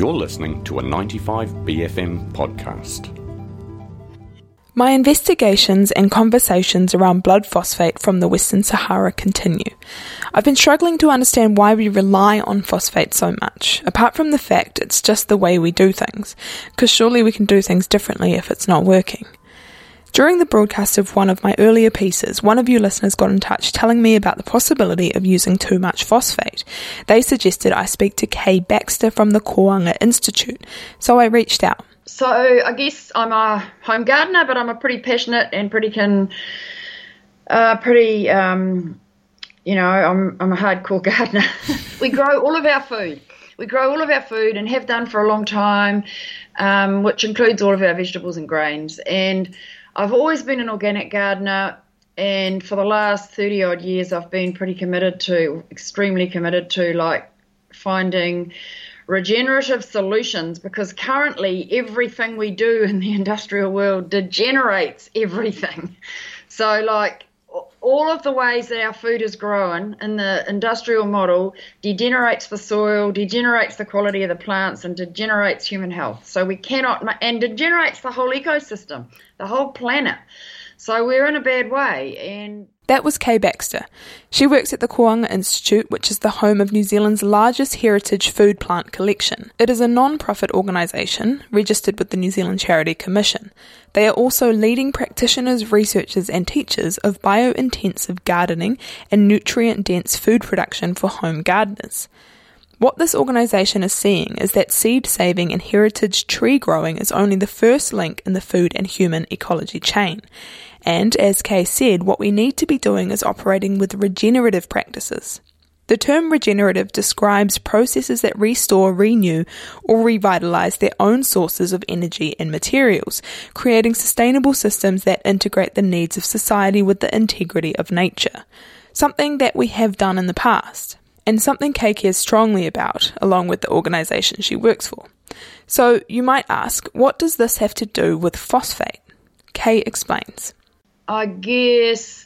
You're listening to a 95BFM podcast. My investigations and conversations around blood phosphate from the Western Sahara continue. I've been struggling to understand why we rely on phosphate so much, apart from the fact it's just the way we do things, because surely we can do things differently if it's not working. During the broadcast of one of my earlier pieces, one of you listeners got in touch telling me about the possibility of using too much phosphate. They suggested I speak to Kay Baxter from the Koanga Institute, so I reached out. So I guess I'm a home gardener, but I'm a pretty passionate and I'm a hardcore gardener. We grow all of our food. We grow all of our food and have done for a long time, which includes all of our vegetables and grains. And I've always been an organic gardener, and for the last 30 odd years I've been extremely committed to finding regenerative solutions, because currently everything we do in the industrial world degenerates everything. So all of the ways that our food is grown in the industrial model degenerates the soil, degenerates the quality of the plants, and degenerates human health. So we cannot, and degenerates the whole ecosystem, the whole planet. So we're in a bad way. And that was Kay Baxter. She works at the Koanga Institute, which is the home of New Zealand's largest heritage food plant collection. It is a non-profit organisation registered with the New Zealand Charity Commission. They are also leading practitioners, researchers and teachers of bio-intensive gardening and nutrient-dense food production for home gardeners. What this organisation is seeing is that seed saving and heritage tree growing is only the first link in the food and human ecology chain. And as Kay said, what we need to be doing is operating with regenerative practices. The term regenerative describes processes that restore, renew, or revitalise their own sources of energy and materials, creating sustainable systems that integrate the needs of society with the integrity of nature. Something that we have done in the past, and something Kay cares strongly about, along with the organisation she works for. So you might ask, what does this have to do with phosphate? Kay explains. I guess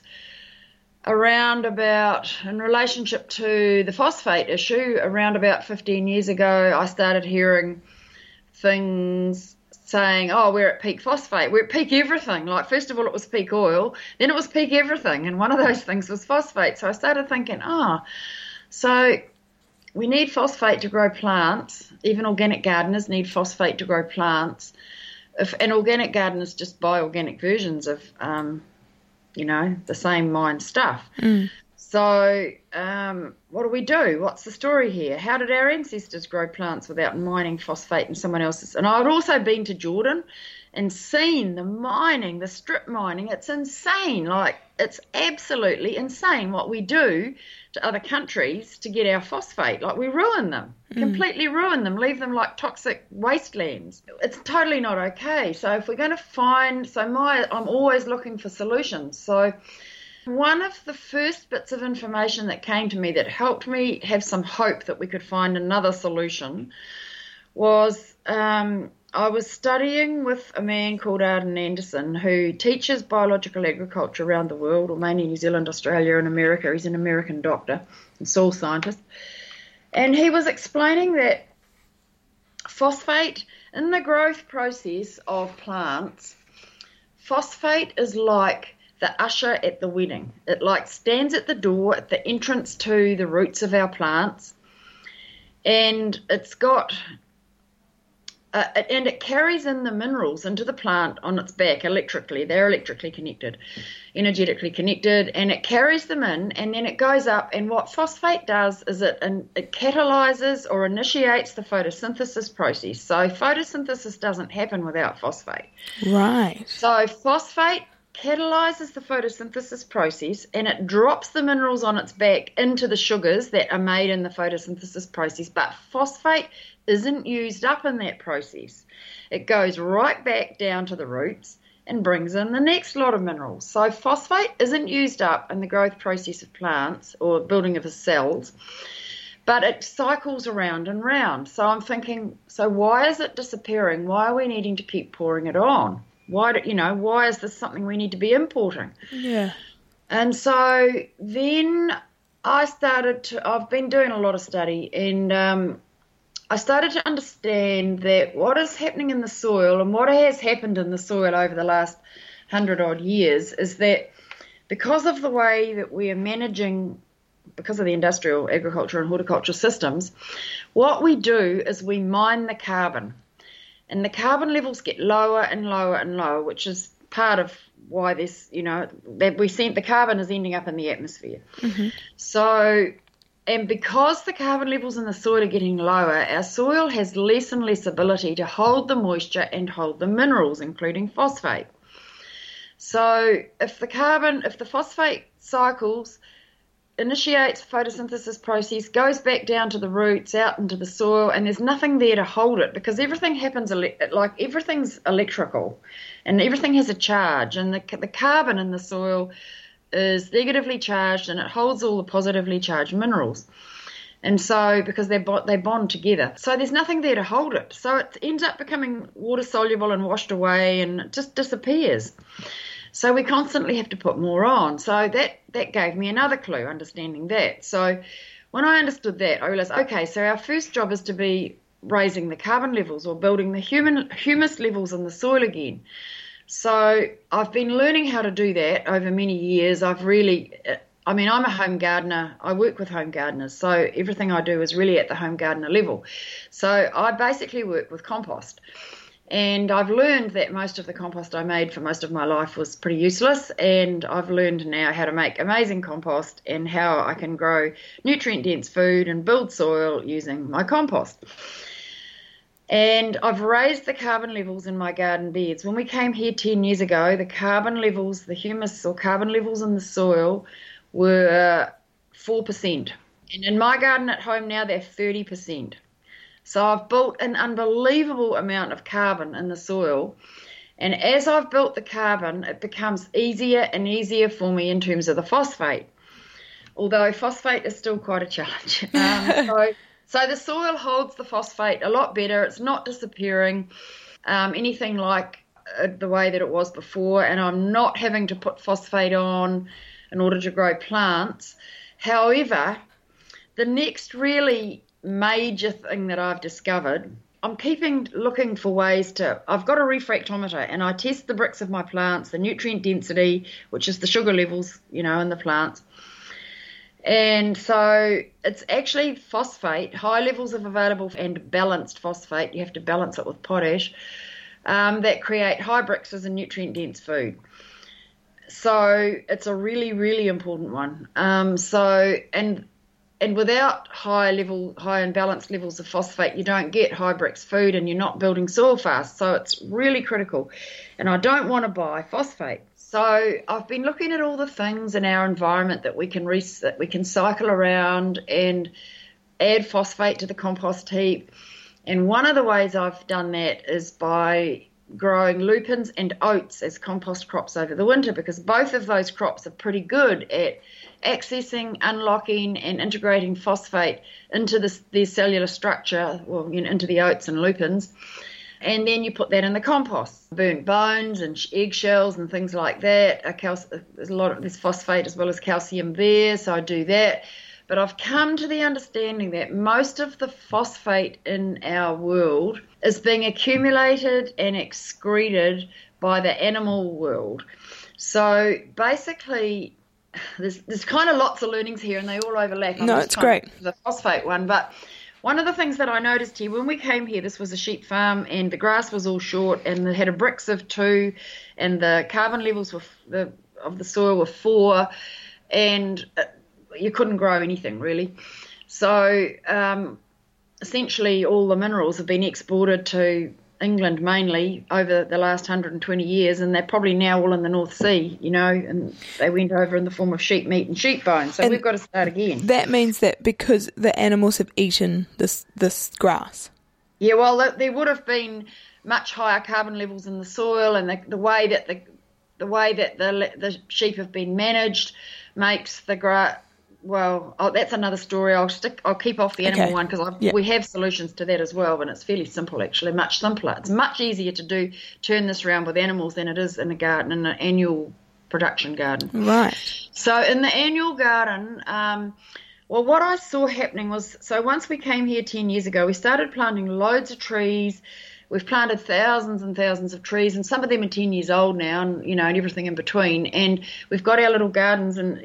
in relationship to the phosphate issue, around about 15 years ago, I started hearing things saying, we're at peak phosphate, we're at peak everything. First of all, it was peak oil, then it was peak everything, and one of those things was phosphate. So I started thinking, so we need phosphate to grow plants. Even organic gardeners need phosphate to grow plants. And organic gardeners just buy organic versions of, the same mine stuff. Mm. So what do? What's the story here? How did our ancestors grow plants without mining phosphate in someone else's? And I'd also been to Jordan and seen the mining, the strip mining. It's insane. It's absolutely insane what we do to other countries to get our phosphate. We ruin them, completely ruin them, leave them like toxic wastelands. It's totally not okay. So if we're going to I'm always looking for solutions. So one of the first bits of information that came to me that helped me have some hope that we could find another solution was I was studying with a man called Arden Anderson, who teaches biological agriculture around the world, or mainly New Zealand, Australia and America. He's an American doctor and soil scientist. And he was explaining that phosphate, in the growth process of plants, phosphate is like the usher at the wedding. It stands at the door, at the entrance to the roots of our plants, and it's got... and it carries in the minerals into the plant on its back electrically. They're electrically connected, energetically connected, and it carries them in, and then it goes up. And what phosphate does is it catalyzes or initiates the photosynthesis process. So photosynthesis doesn't happen without phosphate. Right. So phosphate catalyzes the photosynthesis process, and it drops the minerals on its back into the sugars that are made in the photosynthesis process. But phosphate isn't used up in that process. It goes right back down to the roots and brings in the next lot of minerals. So phosphate isn't used up in the growth process of plants or building of the cells, but it cycles around and round. So I'm thinking, so why is it disappearing? Why are we needing to keep pouring it on? Why is this something we need to be importing? Yeah. And so then I've been doing a lot of study, and I started to understand that what is happening in the soil and what has happened in the soil over the last 100-odd years is that because of the way that we are managing, because of the industrial agriculture and horticulture systems, what we do is we mine the carbon. And the carbon levels get lower and lower and lower, which is part of why this, that the carbon is ending up in the atmosphere. Mm-hmm. So, and because the carbon levels in the soil are getting lower, our soil has less and less ability to hold the moisture and hold the minerals, including phosphate. So if the phosphate cycles, initiates photosynthesis process, goes back down to the roots, out into the soil, and there's nothing there to hold it because everything happens everything's electrical and everything has a charge, and the carbon in the soil is negatively charged and it holds all the positively charged minerals. And so because they bond together. So there's nothing there to hold it. So it ends up becoming water soluble and washed away and it just disappears. So we constantly have to put more on. So that gave me another clue, understanding that. So when I understood that, I realised, okay, so our first job is to be raising the carbon levels or building the humus levels in the soil again. So I've been learning how to do that over many years. I'm a home gardener. I work with home gardeners. So everything I do is really at the home gardener level. So I basically work with compost. And I've learned that most of the compost I made for most of my life was pretty useless, and I've learned now how to make amazing compost and how I can grow nutrient-dense food and build soil using my compost. And I've raised the carbon levels in my garden beds. When we came here 10 years ago, the carbon levels, the humus or carbon levels in the soil were 4%. And in my garden at home now, they're 30%. So I've built an unbelievable amount of carbon in the soil. And as I've built the carbon, it becomes easier and easier for me in terms of the phosphate. Although phosphate is still quite a challenge. So the soil holds the phosphate a lot better. It's not disappearing anything like the way that it was before. And I'm not having to put phosphate on in order to grow plants. However, the next really major thing that I've discovered, I'm looking for ways I've got a refractometer and I test the bricks of my plants, the nutrient density, which is the sugar levels, in the plants. And so it's actually phosphate, high levels of available and balanced phosphate, you have to balance it with potash, that create high Brix as a nutrient dense food. So it's a really, really important one. And without high and balanced levels of phosphate, you don't get high Brix food and you're not building soil fast. So it's really critical. And I don't want to buy phosphate. So I've been looking at all the things in our environment that we can cycle around and add phosphate to the compost heap. And one of the ways I've done that is by growing lupins and oats as compost crops over the winter, because both of those crops are pretty good at accessing, unlocking and integrating phosphate into their cellular structure, into the oats and lupins. And then you put that in the compost. Burnt bones and eggshells and things like that. There's phosphate as well as calcium there, so I do that. But I've come to the understanding that most of the phosphate in our world is being accumulated and excreted by the animal world. So basically, there's kind of lots of learnings here and they all overlap. No, it's great. The phosphate one, but one of the things that I noticed here, when we came here, this was a sheep farm and the grass was all short and they had a Brix of 2 and the carbon levels of the soil were 4 and you couldn't grow anything really. So essentially all the minerals have been exported to England mainly over the last 120 years, and they're probably now all in the North Sea, and they went over in the form of sheep meat and sheep bones. So we've got to start again. That means that because the animals have eaten this grass. Yeah, well, there would have been much higher carbon levels in the soil, and the way that the sheep have been managed makes the grass. Well, that's another story. I'll keep off the animal one because we have solutions to that as well, and it's fairly simple actually, much simpler. It's much easier to turn this around with animals than it is in a garden, in an annual production garden. Right. So in the annual garden, Well, what I saw happening was, so once we came here 10 years ago, we started planting loads of trees. We've planted thousands and thousands of trees, and some of them are 10 years old now, and and everything in between. And we've got our little gardens, and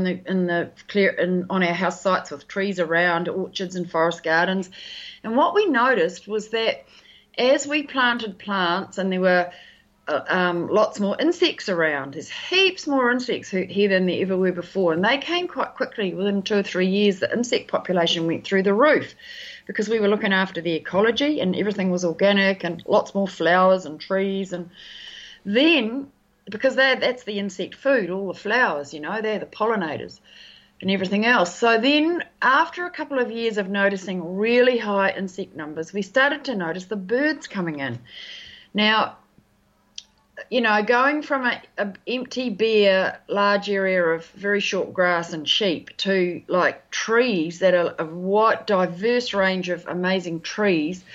on our house sites with trees around, orchards and forest gardens. And what we noticed was that as we planted plants, and there were lots more insects around. There's heaps more insects here than there ever were before, and they came quite quickly. Within 2 or 3 years, the insect population went through the roof because we were looking after the ecology and everything was organic and lots more flowers and trees. And then, because that's the insect food, all the flowers, they're the pollinators and everything else. So then, after a couple of years of noticing really high insect numbers, we started to notice the birds coming in. Now, going from an empty, bare, large area of very short grass and sheep to like trees that are a wide, diverse range of amazing trees,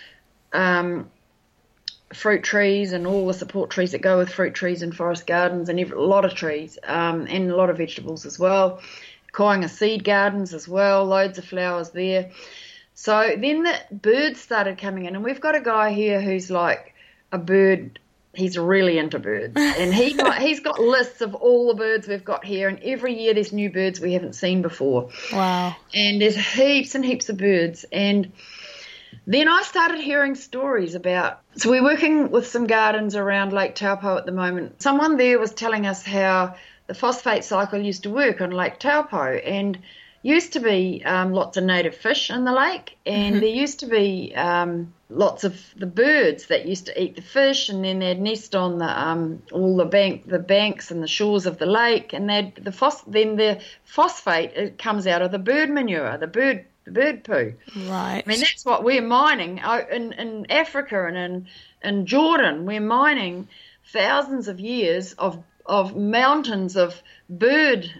fruit trees and all the support trees that go with fruit trees and forest gardens, and a lot of trees, and a lot of vegetables as well. Koinga seed gardens as well, loads of flowers there. So then the birds started coming in, and we've got a guy here who's like a bird. He's really into birds, and he's got lists of all the birds we've got here, and every year there's new birds we haven't seen before. Wow. And there's heaps and heaps of birds. And then I started hearing stories about, so we're working with some gardens around Lake Taupo at the moment. Someone there was telling us how the phosphate cycle used to work on Lake Taupo, and used to be lots of native fish in the lake, and there used to be lots of the birds that used to eat the fish, and then they'd nest on all the banks and the shores of the lake, and then the phosphate, it comes out of the bird manure, the bird poo. Right. I mean, that's what we're mining in Africa and in Jordan. We're mining thousands of years of mountains of bird,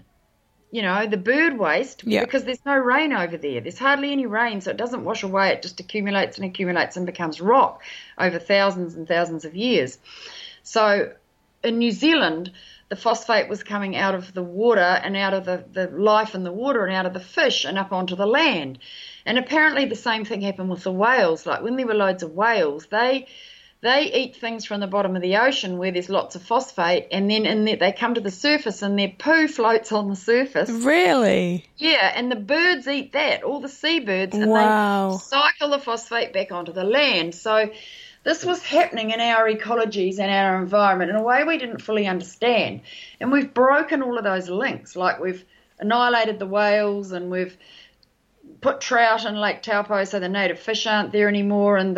the bird waste, because there's no rain over there. There's hardly any rain, so it doesn't wash away. It just accumulates and accumulates and becomes rock over thousands and thousands of years. So in New Zealand, the phosphate was coming out of the water and out of the life in the water and out of the fish and up onto the land. And apparently the same thing happened with the whales. Like when there were loads of whales, they eat things from the bottom of the ocean where there's lots of phosphate, and then they come to the surface and their poo floats on the surface. Really? Yeah, and the birds eat that, all the seabirds, and wow. They cycle the phosphate back onto the land. So this was happening in our ecologies and our environment in a way we didn't fully understand. And we've broken all of those links, like we've annihilated the whales and we've put trout in Lake Taupo so the native fish aren't there anymore, and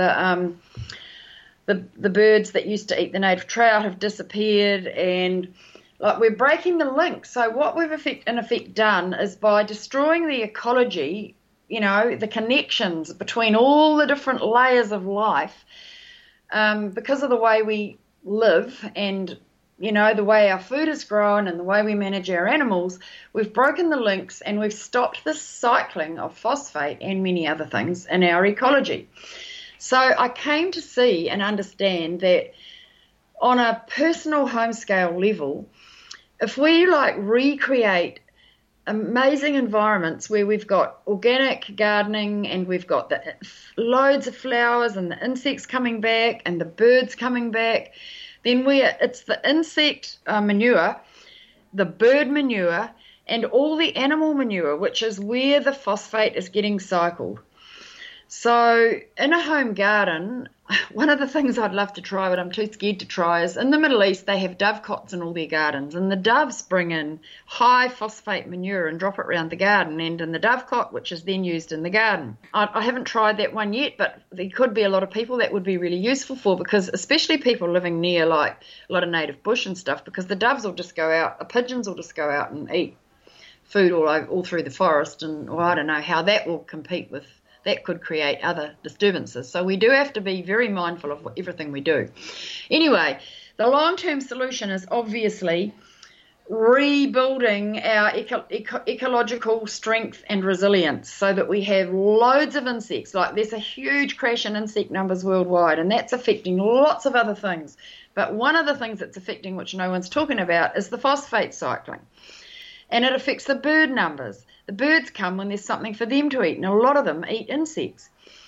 the birds that used to eat the native trout have disappeared, and like we're breaking the link. So what we've in effect done is, by destroying the ecology, the connections between all the different layers of life, because of the way we live and the way our food is grown and the way we manage our animals, we've broken the links and we've stopped the cycling of phosphate and many other things in our ecology. So I came to see and understand that on a personal home scale level, if we recreate amazing environments where we've got organic gardening and we've got loads of flowers and the insects coming back and the birds coming back, then it's the insect manure, the bird manure, and all the animal manure, which is where the phosphate is getting cycled. So in a home garden, one of the things I'd love to try, but I'm too scared to try, is in the Middle East they have dovecots in all their gardens, and the doves bring in high phosphate manure and drop it around the garden and in the dovecot, which is then used in the garden. I haven't tried that one yet, but there could be a lot of people that would be really useful for, because especially people living near a lot of native bush and stuff, because the doves will just go out, the pigeons will just go out and eat food all through the forest, and I don't know how that will compete with. That could create other disturbances. So we do have to be very mindful of everything we do. Anyway, the long-term solution is obviously rebuilding our ecological strength and resilience so that we have loads of insects. Like there's a huge crash in insect numbers worldwide, and that's affecting lots of other things. But one of the things that's affecting, which no one's talking about, is the phosphate cycling. And it affects the bird numbers. the birds come when there's something for them to eat, and a lot of them eat insects.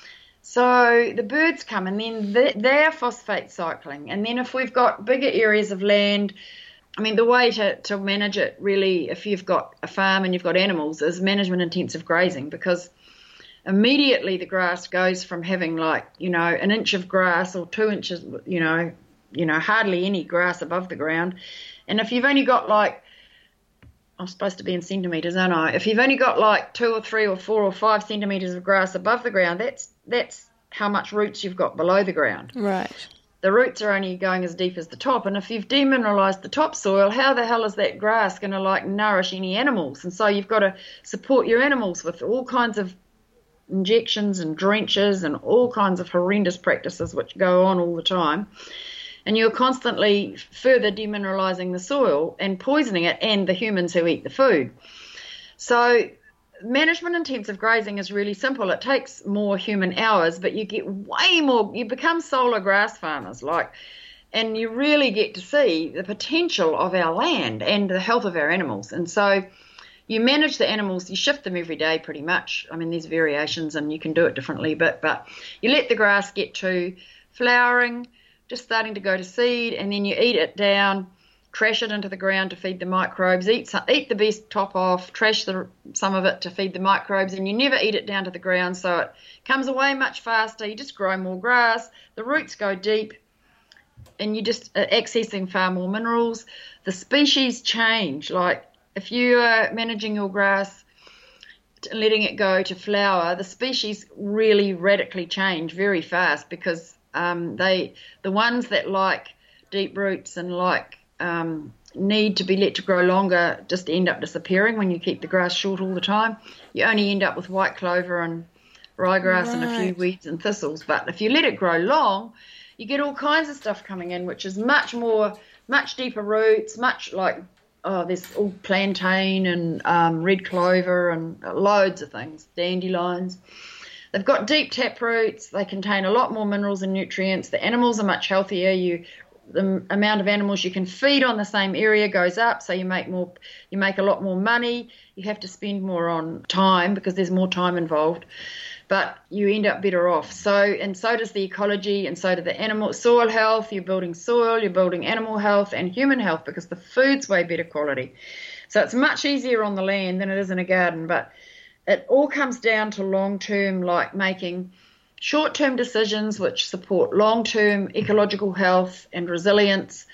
So the birds come, and then they're phosphate cycling. And then if we've got bigger areas of land, I mean, the way to manage it really, if you've got a farm and you've got animals, is management intensive grazing, because immediately the grass goes from having an inch of grass or 2 inches, hardly any grass above the ground. And if you've only got I'm supposed to be in centimetres, aren't I? If you've only got 2 or 3 or 4 or 5 centimetres of grass above the ground, that's how much roots you've got below the ground. Right. The roots are only going as deep as the top, and if you've demineralised the topsoil, how the hell is that grass going to nourish any animals? And so you've got to support your animals with all kinds of injections and drenches and all kinds of horrendous practices which go on all the time. And you're constantly further demineralising the soil and poisoning it and the humans who eat the food. So management intensive grazing is really simple. It takes more human hours, but you get way more. You become solar grass farmers, and you really get to see the potential of our land and the health of our animals. And so you manage the animals, you shift them every day pretty much. I mean, there's variations and you can do it differently, but you let the grass get to flowering, just starting to go to seed, and then you eat it down, trash it into the ground to feed the microbes, eat the best top off, trash some of it to feed the microbes, and you never eat it down to the ground, so it comes away much faster. You just grow more grass, the roots go deep, and you just are accessing far more minerals. The species change. If you are managing your grass, letting it go to flower, the species really radically change very fast, because the ones that like deep roots and need to be let to grow longer just end up disappearing when you keep the grass short all the time. You only end up with white clover and ryegrass and a few weeds and thistles. But if you let it grow long, you get all kinds of stuff coming in, which is much deeper roots, there's all plantain and red clover and loads of things, dandelions. They've got deep tap roots. They contain a lot more minerals and nutrients. The animals are much healthier. The amount of animals you can feed on the same area goes up, so you make a lot more money. You have to spend more on time because there's more time involved, but you end up better off. So does the ecology, and so do the animal soil health. You're building soil, you're building animal health and human health, because the food's way better quality. So it's much easier on the land than it is in a garden, but it all comes down to long-term, making short-term decisions which support long-term ecological health and resilience,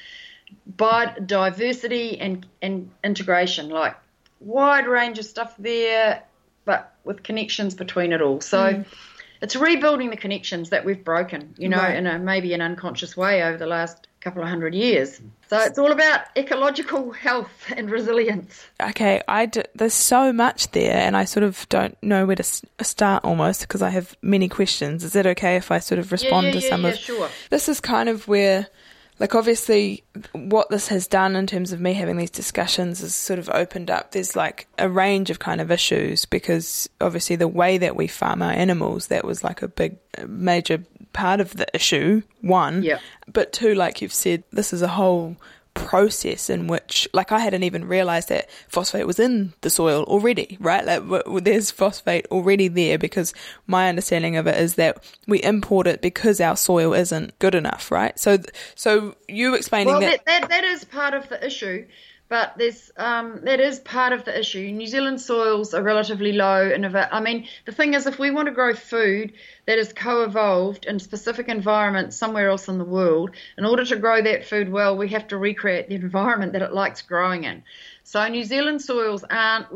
biodiversity and integration, wide range of stuff there, but with connections between it all. So it's rebuilding the connections that we've broken, right, in maybe an unconscious way over the last couple of 100 years. So it's all about ecological health and resilience. Okay, there's so much there, and I sort of don't know where to start almost, because I have many questions. Is it okay if I sort of respond to some of... Yeah, sure. This is kind of where, obviously what this has done in terms of me having these discussions is sort of opened up. There's a range of kind of issues, because obviously the way that we farm our animals, that was a big major part of the issue, one. Yeah. But two, like you've said, this is a whole process in which, I hadn't even realised that phosphate was in the soil already, right? There's phosphate already there, because my understanding of it is that we import it because our soil isn't good enough, right? So you explaining that is part of the issue, but that is part of the issue. New Zealand soils are relatively low, the thing is, if we want to grow food that is co-evolved in specific environments somewhere else in the world, in order to grow that food well, we have to recreate the environment that it likes growing in. So a lot of New Zealand soils aren't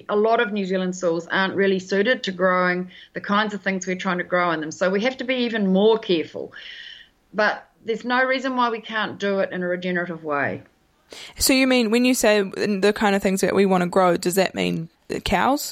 really suited to growing the kinds of things we're trying to grow in them. So we have to be even more careful. But there's no reason why we can't do it in a regenerative way. So you mean, when you say the kind of things that we want to grow, does that mean cows?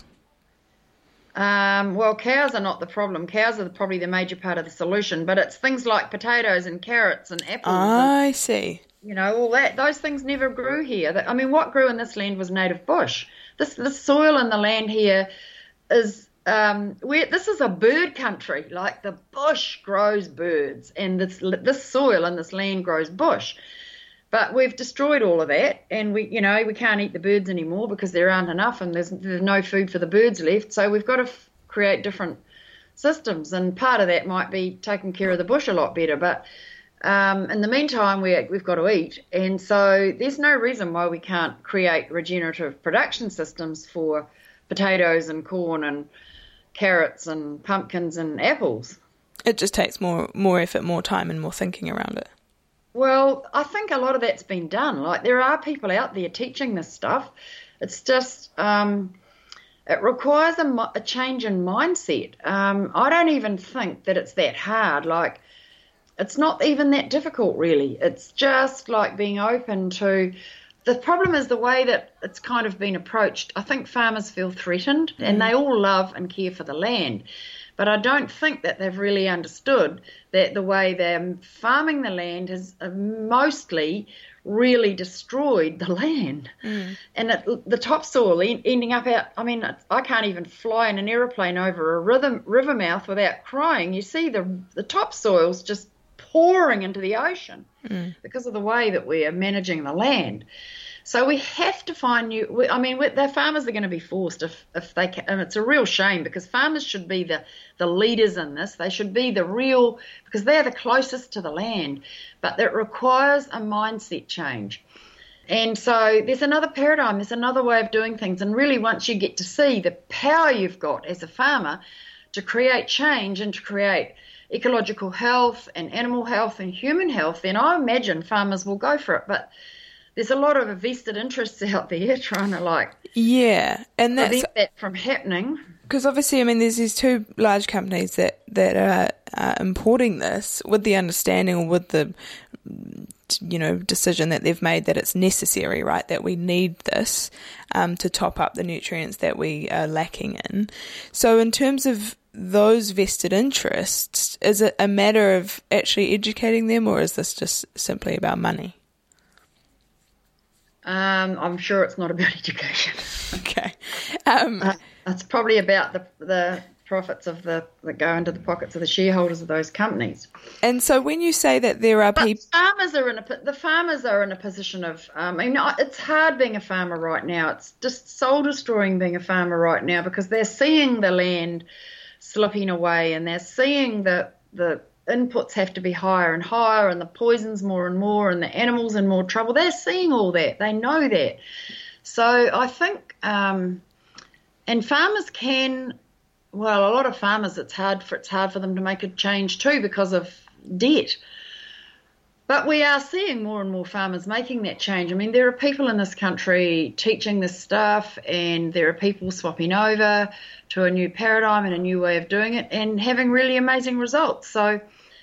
Well, cows are not the problem. Cows are probably the major part of the solution, but it's things like potatoes and carrots and apples. I see. All that. Those things never grew here. What grew in this land was native bush. The soil in the land here is this is a bird country. The bush grows birds, and this soil in this land grows bush. But we've destroyed all of that, and we can't eat the birds anymore because there aren't enough, and there's no food for the birds left. So we've got to create different systems, and part of that might be taking care of the bush a lot better. But in the meantime, we've got to eat, and so there's no reason why we can't create regenerative production systems for potatoes and corn and carrots and pumpkins and apples. It just takes more effort, more time, and more thinking around it. Well, I think a lot of that's been done. Like, there are people out there teaching this stuff. It's just it requires a change in mindset. I don't even think that it's that hard. Like, it's not even that difficult, really. It's just like being open to. The problem is the way that it's kind of been approached. I think farmers feel threatened, and they all love and care for the land. But I don't think that they've really understood that the way they're farming the land has mostly really destroyed the land. And the topsoil ending up out, I mean, I can't even fly in an aeroplane over a river mouth without crying. You see the topsoil's just pouring into the ocean because of the way that we are managing the land. So we have to find the farmers are going to be forced if they can, and it's a real shame because farmers should be the leaders in this. They should be because they're the closest to the land, but it requires a mindset change. And so there's another paradigm, there's another way of doing things. And really, once you get to see the power you've got as a farmer to create change and to create ecological health and animal health and human health, then I imagine farmers will go for it. But there's a lot of vested interests out there trying to and prevent that from happening. Because obviously, I mean, there's these two large companies that are importing this with the understanding or with the decision that they've made that it's necessary, right? That we need this to top up the nutrients that we are lacking in. So in terms of those vested interests, is it a matter of actually educating them, or is this just simply about money? I'm sure it's not about education. Okay. It's probably about the profits that go into the pockets of the shareholders of those companies. And so when you say that there are people... The farmers are in a position of... it's hard being a farmer right now. It's just soul-destroying being a farmer right now because they're seeing the land slipping away and they're seeing the inputs have to be higher and higher and the poisons more and more and the animals in more trouble. They're seeing all that. They know that. So I think, and farmers can, well, a lot of farmers, it's hard for them to make a change too because of debt. But we are seeing more and more farmers making that change. I mean, there are people in this country teaching this stuff and there are people swapping over to a new paradigm and a new way of doing it and having really amazing results. So,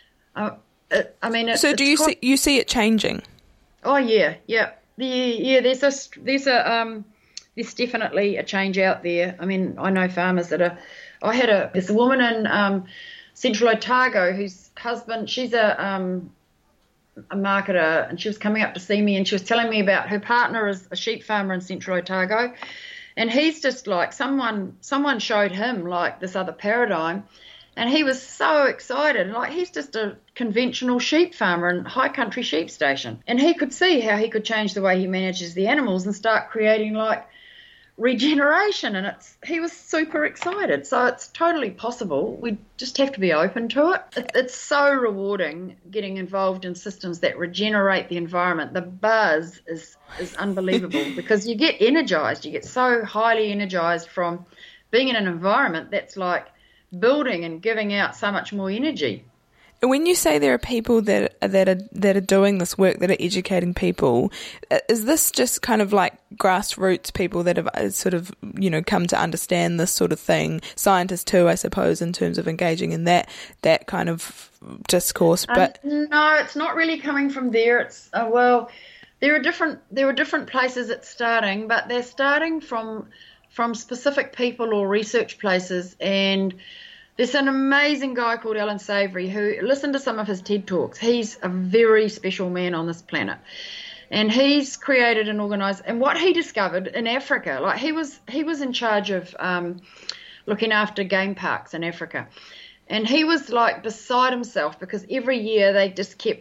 do you see it changing? Oh yeah. There's definitely a change out there. I mean, I know farmers there's a woman in Central Otago whose husband, she's a marketer, and she was coming up to see me and she was telling me about her partner is a sheep farmer in Central Otago, and he's just like someone showed him like this other paradigm. And he was so excited. Like, he's just a conventional sheep farmer in high country sheep station. And he could see how he could change the way he manages the animals and start creating, like, regeneration. And he was super excited. So it's totally possible. We just have to be open to it. It's so rewarding getting involved in systems that regenerate the environment. The buzz is unbelievable because you get energized. You get so highly energized from being in an environment that's, like, building and giving out so much more energy. When you say there are people that are doing this work, that are educating people, is this just kind of like grassroots people that have sort of, come to understand this sort of thing? Scientists too, I suppose, in terms of engaging in that kind of discourse. But no, it's not really coming from there. It's there are different places it's starting, but they're starting from specific people or research places. And there's an amazing guy called Alan Savory who, listen to some of his TED Talks. He's a very special man on this planet. And he's created and organised, and what he discovered in Africa, like he was in charge of looking after game parks in Africa. And he was like beside himself because every year they just kept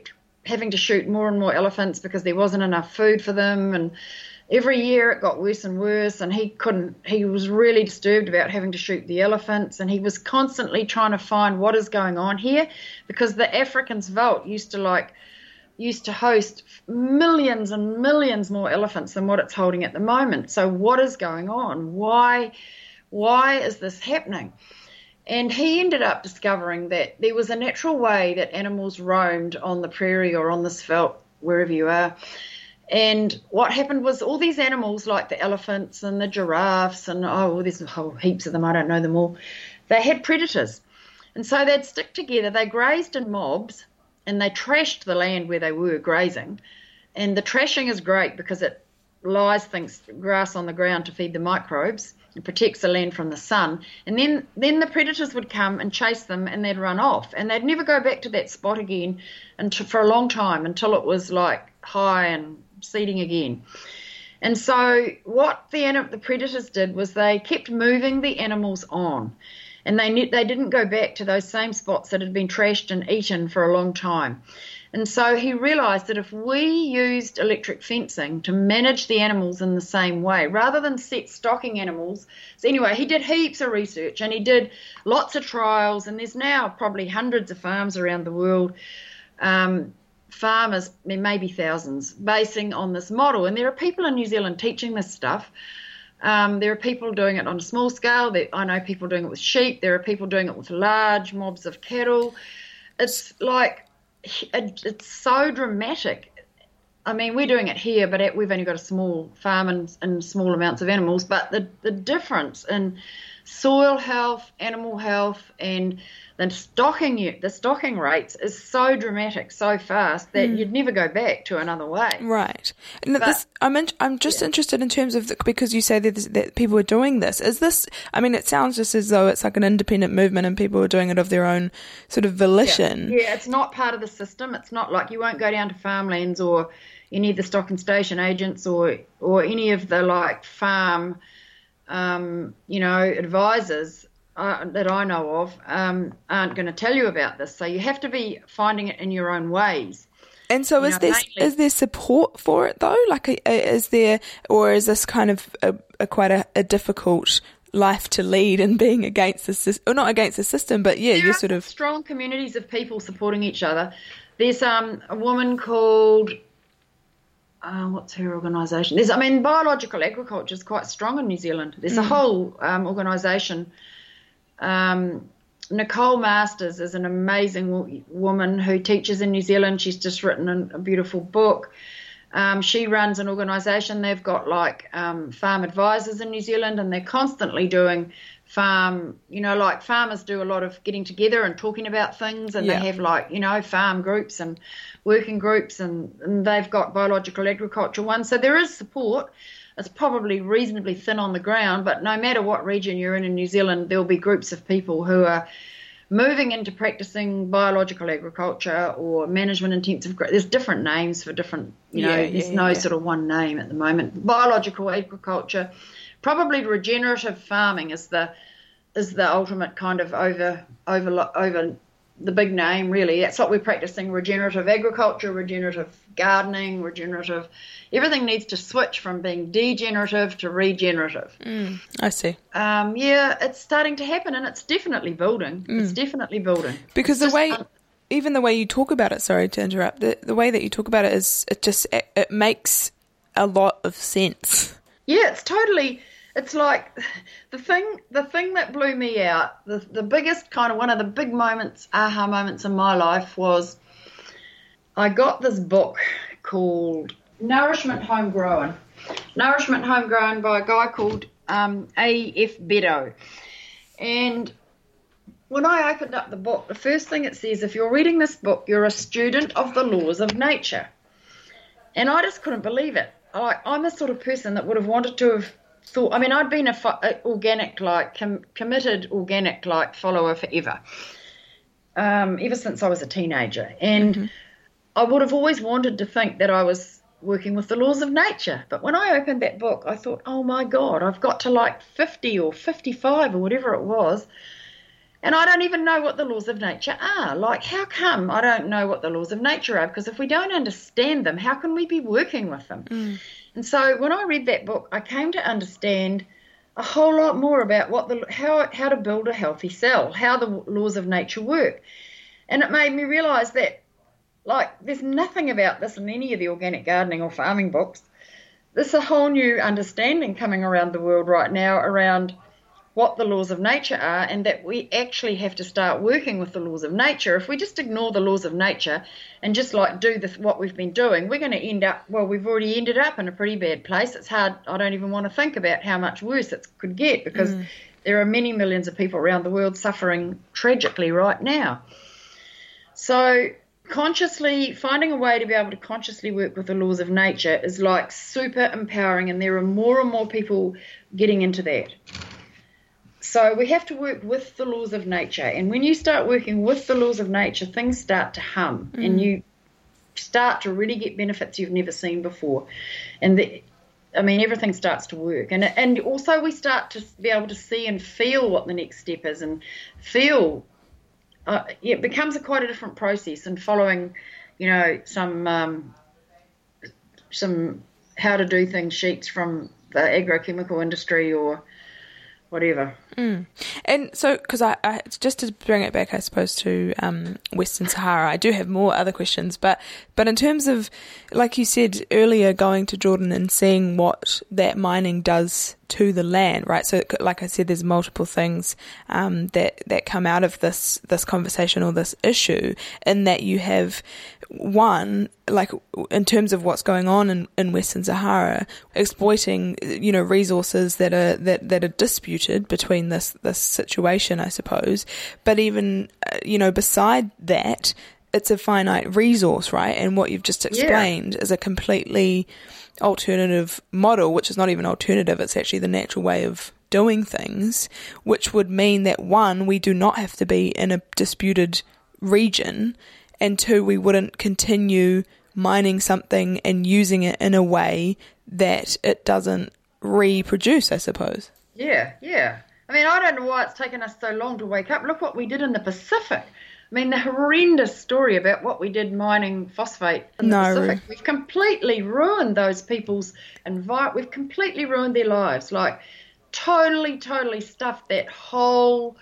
having to shoot more and more elephants because there wasn't enough food for them, and every year it got worse and worse, and he was really disturbed about having to shoot the elephants, and he was constantly trying to find what is going on here, because the African's Veldt used to host millions and millions more elephants than what it's holding at the moment. So what is going on? Why is this happening? And he ended up discovering that there was a natural way that animals roamed on the prairie or on this veldt, wherever you are. And what happened was all these animals, like the elephants and the giraffes and, there's whole heaps of them, I don't know them all, they had predators. And so they'd stick together, they grazed in mobs, and they trashed the land where they were grazing. And the trashing is great because it lies grass on the ground to feed the microbes. It protects the land from the sun. And then the predators would come and chase them, and they'd run off. And they'd never go back to that spot again for a long time, until it was like high and seeding again. And so what the predators did was they kept moving the animals on. And they didn't go back to those same spots that had been trashed and eaten for a long time. And so he realised that if we used electric fencing to manage the animals in the same way, rather than set stocking animals. So anyway, he did heaps of research, and he did lots of trials, and there's now probably hundreds of farms around the world, farmers, maybe thousands, basing on this model. And there are people in New Zealand teaching this stuff. There are people doing it on a small scale. I know people doing it with sheep. There are people doing it with large mobs of cattle. It's so dramatic. I mean, we're doing it here, but we've only got a small farm and small amounts of animals. But the difference in soil health, animal health, and the stocking rates is so dramatic, so fast that you'd never go back to another way. Right. And I'm just interested in terms of because you say that people are doing this. Is this? I mean, it sounds just as though it's like an independent movement and people are doing it of their own sort of volition. Yeah, it's not part of the system. It's not like you won't go down to farmlands or any of the stock and station agents or any of the like farm, advisors that I know of aren't going to tell you about this. So you have to be finding it in your own ways. And so is there support for it though? Like, is there, or is this kind of quite a difficult life to lead and being against the system, or not against the system, but you're sort of strong communities of people supporting each other. There's a woman called what's her organisation? Biological agriculture is quite strong in New Zealand. There's a whole organisation. Nicole Masters is an amazing woman who teaches in New Zealand. She's just written a beautiful book. She runs an organisation. They've got farm advisors in New Zealand, and they're constantly doing farmers do a lot of getting together and talking about things, and they have farm groups and working groups, and they've got biological agriculture ones. So there is support. It's probably reasonably thin on the ground, but no matter what region you're in New Zealand, there'll be groups of people who are moving into practicing biological agriculture or management intensive. There's different names for different, there's no sort of one name at the moment. Biological agriculture, probably regenerative farming is the ultimate kind of over the big name, really. That's what we're practicing: regenerative agriculture, regenerative gardening, regenerative. Everything needs to switch from being degenerative to regenerative. I see. It's starting to happen, and it's definitely building. It's definitely building. Because even the way you talk about it, sorry to interrupt, the way that you talk about it it makes a lot of sense. Yeah, it's like the thing that blew me out, the biggest kind of one of the big aha moments in my life was I got this book called Nourishment Homegrown by a guy called A.F. Beddoe. And when I opened up the book, the first thing it says, if you're reading this book, you're a student of the laws of nature. And I just couldn't believe it. I'm the sort of person that would have wanted to have thought, I'd been committed organic follower forever, ever since I was a teenager. And I would have always wanted to think that I was working with the laws of nature. But when I opened that book, I thought, oh my God, I've got to 50 or 55 or whatever it was, And I don't even know what the laws of nature are. Like, how come I don't know what the laws of nature are? Because if we don't understand them, how can we be working with them? And so when I read that book, I came to understand a whole lot more about how to build a healthy cell, how the laws of nature work. And it made me realise that, like, there's nothing about this in any of the organic gardening or farming books. There's a whole new understanding coming around the world right now around what the laws of nature are, and that we actually have to start working with the laws of nature. If we just ignore the laws of nature and just like do what we've been doing, we're going to end up, well, we've already ended up in a pretty bad place. It's hard. I don't even want to think about how much worse it could get, because there are many millions of people around the world suffering tragically right now. So finding a way to be able to consciously work with the laws of nature is like super empowering, and there are more and more people getting into that. So we have to work with the laws of nature. And when you start working with the laws of nature, things start to hum and you start to really get benefits you've never seen before. And everything starts to work. And also we start to be able to see and feel what the next step is, and feel, it becomes quite a different process, and following, some how to do things sheets from the agrochemical industry or whatever. And so, because I just to bring it back, I suppose, to Western Sahara, I do have more other questions, but in terms of, like you said earlier, going to Jordan and seeing what that mining does to the land, right? So, like I said, there's multiple things that come out of this conversation or this issue, in that you have one, like in terms of what's going on in Western Sahara, exploiting resources that are disputed between this situation, I suppose. But even beside that, it's a finite resource, right? And what you've just explained is a completely alternative model, which is not even alternative, it's actually the natural way of doing things, which would mean that, one, we do not have to be in a disputed region, and two, we wouldn't continue mining something and using it in a way that it doesn't reproduce, I suppose. Yeah. I mean, I don't know why it's taken us so long to wake up. Look what we did in the Pacific. I mean, the horrendous story about what we did mining phosphate in the Pacific. We've completely ruined those people's environment. We've completely ruined their lives. Like, totally stuffed that whole...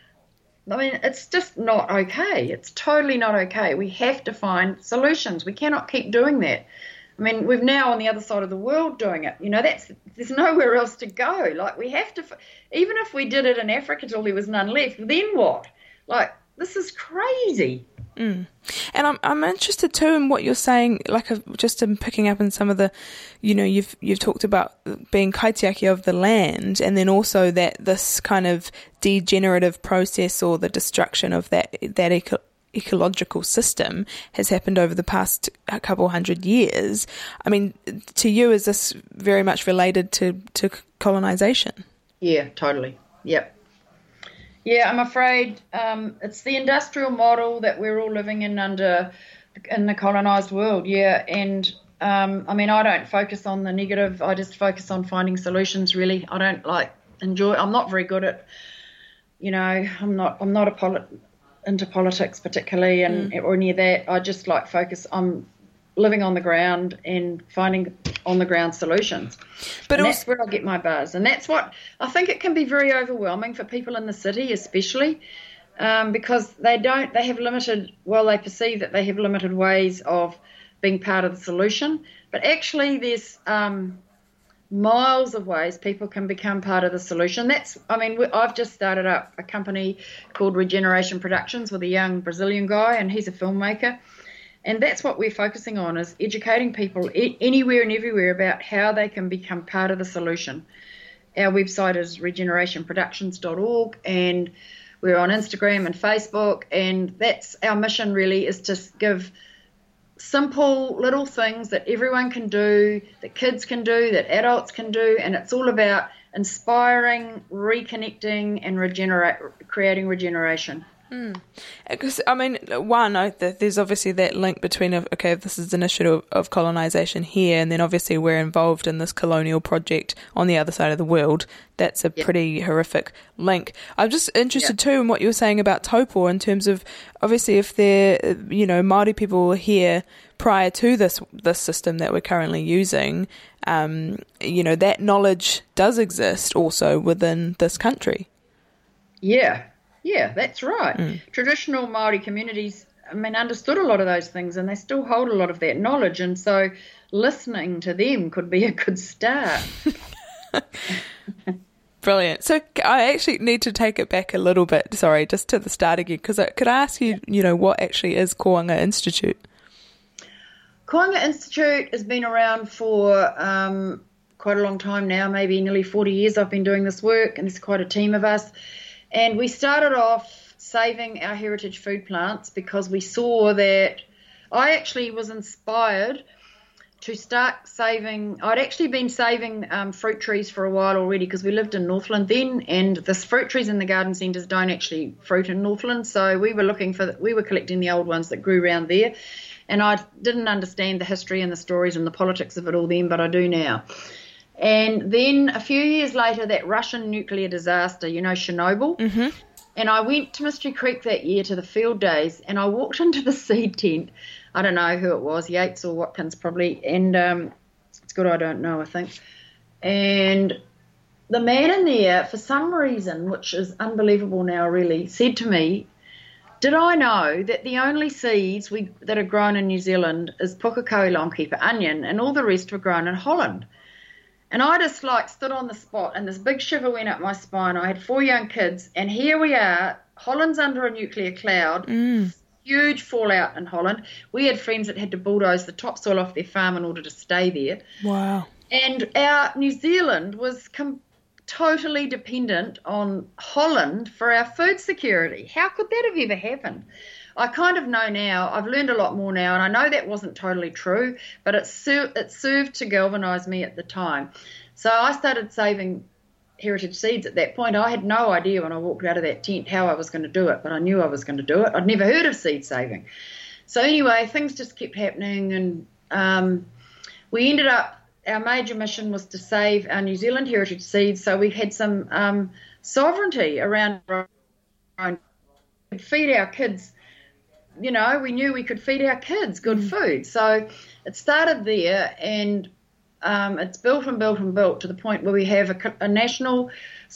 I mean, it's just not okay. It's totally not okay. We have to find solutions. We cannot keep doing that. I mean, we're now on the other side of the world doing it. There's nowhere else to go. Like, we have to, even if we did it in Africa till there was none left, then what? Like, this is crazy. And I'm interested too in what you're saying, like just in picking up in some of the, you've talked about being kaitiaki of the land, and then also that this kind of degenerative process or the destruction of that ecological system has happened over the past couple hundred years. I mean, to you, is this very much related to colonization? Yeah, totally. Yep. Yeah, I'm afraid it's the industrial model that we're all living in the colonised world, yeah. And, I don't focus on the negative. I just focus on finding solutions, really. I don't, I'm not very good at, I'm not into politics particularly or any of that. I just, focus on living on the ground and finding on-the-ground solutions. But that's where I get my buzz. And that's what I think it can be very overwhelming for people in the city, especially because they perceive that they have limited ways of being part of the solution. But actually there's miles of ways people can become part of the solution. I've just started up a company called Regeneration Productions with a young Brazilian guy, and he's a filmmaker. And that's what we're focusing on, is educating people anywhere and everywhere about how they can become part of the solution. Our website is regenerationproductions.org, and we're on Instagram and Facebook, and that's our mission really, is to give simple little things that everyone can do, that kids can do, that adults can do, and it's all about inspiring, reconnecting, and creating regeneration. Because, I mean, there's obviously that link between, this is an issue of colonisation here, and then obviously we're involved in this colonial project on the other side of the world. That's a pretty horrific link. I'm just interested too in what you were saying about taupo, in terms of, obviously, if they're, Māori people were here prior to this system that we're currently using, that knowledge does exist also within this country. Yeah, that's right. Traditional Māori communities, understood a lot of those things, and they still hold a lot of that knowledge, and so listening to them could be a good start. Brilliant. So I actually need to take it back a little bit, just to the start again, because could I ask you, what actually is Koanga Institute? Koanga Institute has been around for quite a long time now, maybe nearly 40 years I've been doing this work, and there's quite a team of us. And we started off saving our heritage food plants because we saw that I actually was inspired to start saving. I'd actually been saving fruit trees for a while already, because we lived in Northland then, and the fruit trees in the garden centres don't actually fruit in Northland. So we were collecting the old ones that grew around there. And I didn't understand the history and the stories and the politics of it all then, but I do now. And then a few years later, that Russian nuclear disaster, Chernobyl, and I went to Mystery Creek that year to the field days, and I walked into the seed tent. I don't know who it was, Yates or Watkins probably, and it's good I don't know, I think. And the man in there, for some reason, which is unbelievable now really, said to me, did I know that the only seeds that are grown in New Zealand is pukekohe longkeeper onion, and all the rest were grown in Holland? And I just stood on the spot, and this big shiver went up my spine. I had 4 young kids, and here we are, Holland's under a nuclear cloud, huge fallout in Holland. We had friends that had to bulldoze the topsoil off their farm in order to stay there. Wow. And our New Zealand was totally dependent on Holland for our food security. How could that have ever happened? I kind of know now, I've learned a lot more now, and I know that wasn't totally true, but it served to galvanise me at the time. So I started saving heritage seeds at that point. I had no idea when I walked out of that tent how I was going to do it, but I knew I was going to do it. I'd never heard of seed saving. So anyway, things just kept happening, and we ended up, our major mission was to save our New Zealand heritage seeds, so we had some sovereignty around our own, feed our kids. We knew we could feed our kids good food. So it started there, and it's built and built and built to the point where we have a national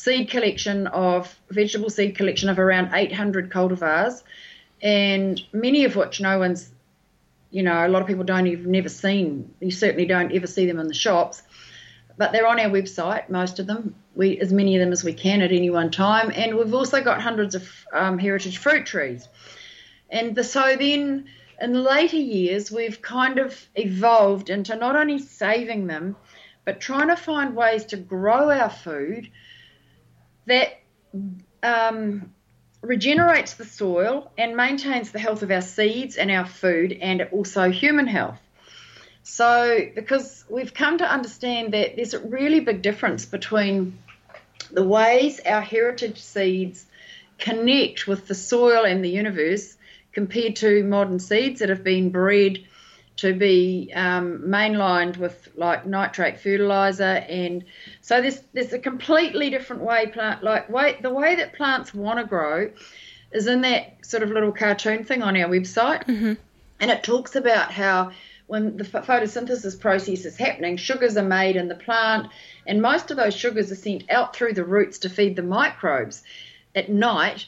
vegetable seed collection of around 800 cultivars, and many of which no one's, a lot of people never seen. You certainly don't ever see them in the shops, but they're on our website, most of them, as many of them as we can at any one time. And we've also got hundreds of heritage fruit trees. And so then in later years, we've kind of evolved into not only saving them, but trying to find ways to grow our food that regenerates the soil and maintains the health of our seeds and our food, and also human health. So because we've come to understand that there's a really big difference between the ways our heritage seeds connect with the soil and the universe compared to modern seeds that have been bred to be mainlined with nitrate fertilizer. And so there's a completely different way the way that plants want to grow is in that sort of little cartoon thing on our website. And it talks about how when the photosynthesis process is happening, sugars are made in the plant, and most of those sugars are sent out through the roots to feed the microbes at night.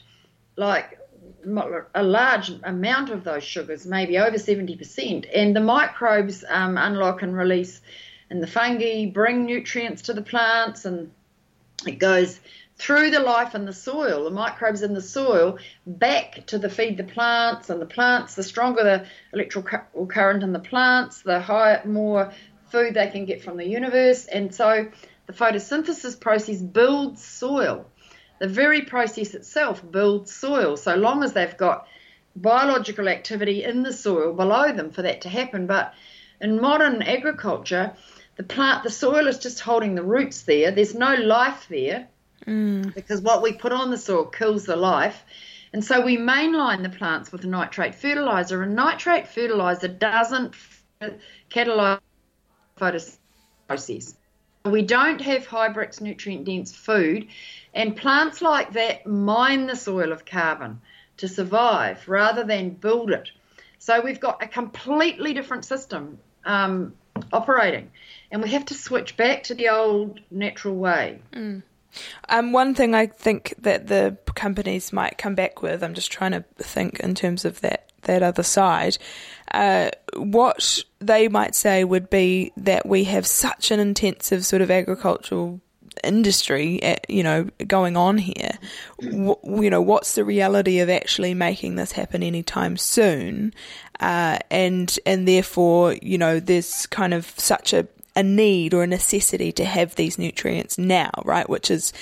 A large amount of those sugars, maybe over 70%, and the microbes unlock and release, and the fungi bring nutrients to the plants, and it goes through the life in the soil, the microbes in the soil, back to feed the plants, and the plants, the stronger the electrical current in the plants, the more food they can get from the universe. And so the photosynthesis process builds soil. The very process itself builds soil, so long as they've got biological activity in the soil below them for that to happen. But in modern agriculture, the soil is just holding the roots there. There's no life there because what we put on the soil kills the life. And so we mainline the plants with a nitrate fertilizer, and nitrate fertilizer doesn't catalyze photosynthesis. We don't have high-brix nutrient-dense food, and plants like that mine the soil of carbon to survive rather than build it. So we've got a completely different system operating, and we have to switch back to the old natural way. One thing I think that the companies might come back with, I'm just trying to think in terms of that other side, what they might say would be that we have such an intensive sort of agricultural industry, going on here. What's the reality of actually making this happen anytime soon? And therefore, there's kind of such a need or a necessity to have these nutrients now, right? Which is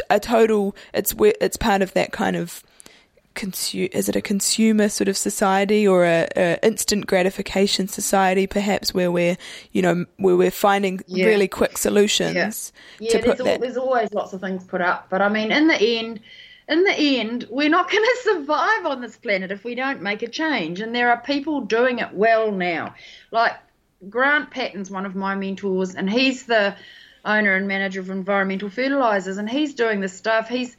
it's part of that kind of is it a consumer sort of society or a instant gratification society, perhaps, where we're finding really quick solutions? There's always lots of things put up, but I mean, in the end, we're not going to survive on this planet if we don't make a change. And there are people doing it well now. Like Grant Patton's one of my mentors, and he's the owner and manager of Environmental Fertilizers, and he's doing this stuff. He's